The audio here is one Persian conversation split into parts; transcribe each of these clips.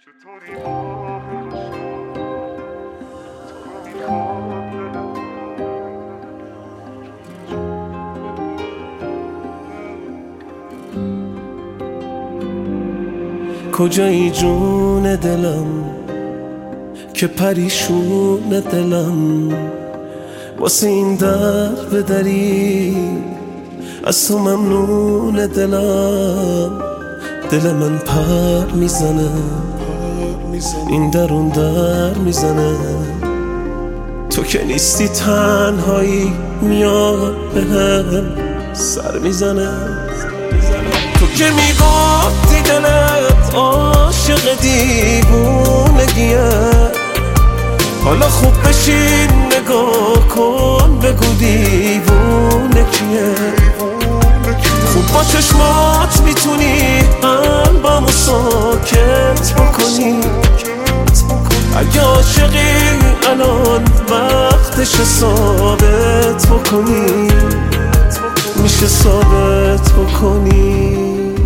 کجایی جون دلم که پریشون دلم واسه این در بدری از تو ممنون دلم دل من پر میزنه این در اون در میزنه تو که نیستی تنهایی میاد بهم سر میزنه تو که میگفتی دلت عاشق دیوونگیه حالا خوب بشین نگاه کن بگو دیوونه کیه خوب با چشمات میتونی قلبمو ساکت بکنی اگه عاشقی الان وقتش ثابت بکنی میشه ثابت بکنی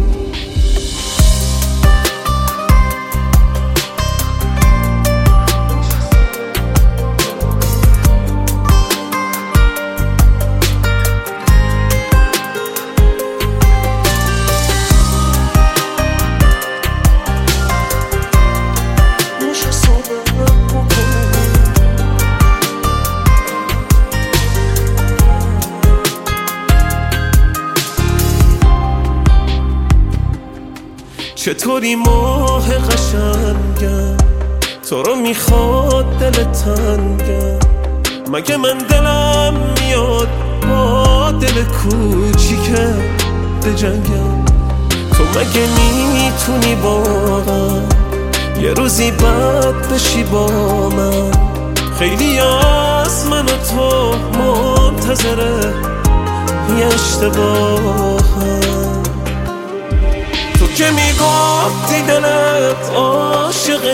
چطوری ماه قشنگم تو رو میخواد دل تنگم مگه من دلم میاد با دل کوچیکه بجنگم تو مگه میتونی واقعا یه روزی بد بشی با من خیلی از من و تو منتظره یه اشتباهم تو که میگفتی دلت عاشق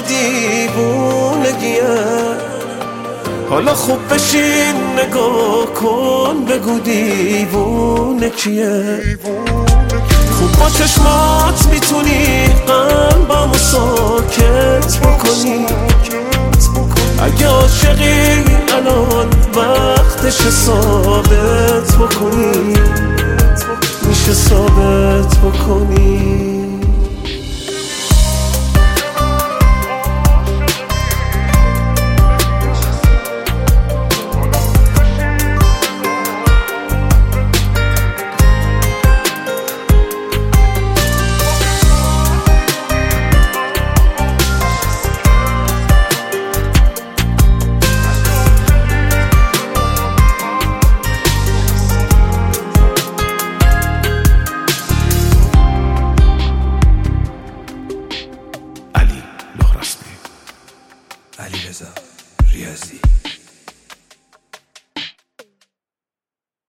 دیوونگیه حالا خوب بشین نگاه کن بگو دیوونه کیه خوب با چشمات میتونی قلبمو ساکت بکنی اگه عاشقی الان وقتش ثابت بکنی میشه ثابت بکنی علیرضا ریاضی